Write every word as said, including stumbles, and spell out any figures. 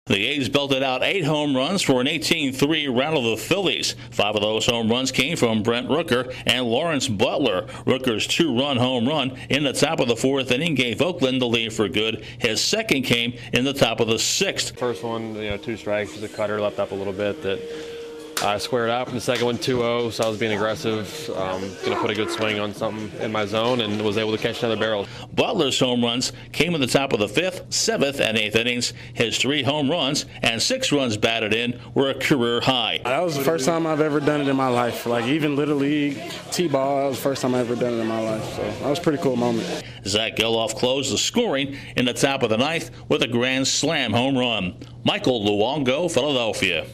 The A's belted out eight home runs for an eighteen three rout of the Phillies. Five of those home runs came from Brent Rooker and Lawrence Butler. Rooker's two-run home run in the top of the fourth inning gave Oakland the lead for good. His second came in the top of the sixth. First one, you know, two strikes, the cutter left up a little bit that I squared out. From the second one, two oh, so I was being aggressive, um, going to put a good swing on something in my zone, and was able to catch another barrel. Butler's home runs came in the top of the fifth, seventh, and eighth innings. His three home runs and six runs batted in were a career high. That was the first time I've ever done it in my life. Like, even Little League, T-ball, that was the first time I ever done it in my life. So that was a pretty cool moment. Zach Geloff closed the scoring in the top of the ninth with a grand slam home run. Michael Luongo, Philadelphia.